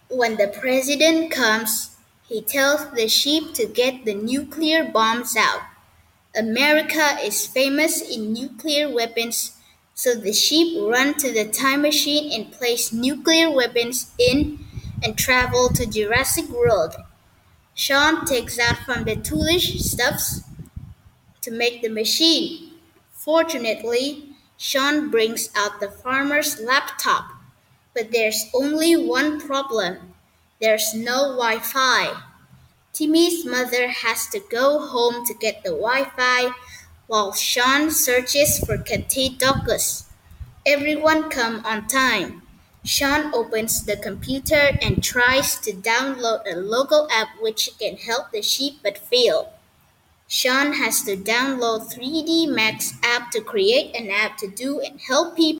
When the president comes, he tells the sheep to get the nuclear bombs out. America is famous in nuclear weapons, so the sheep run to the time machine and place nuclear weapons in and travel to Jurassic World. Sean takes out from the toolish stuffs to make the machine. Fortunately, Sean brings out the farmer's laptop, but there's only one problem. There's no Wi-Fi. Timmy's mother has to go home to get the Wi-Fi while Sean searches for Catadocus. Everyone come on time. Sean opens the computer and tries to download a local app which can help the sheep but fail. Sean has to download 3D Max app to create an app to do and help people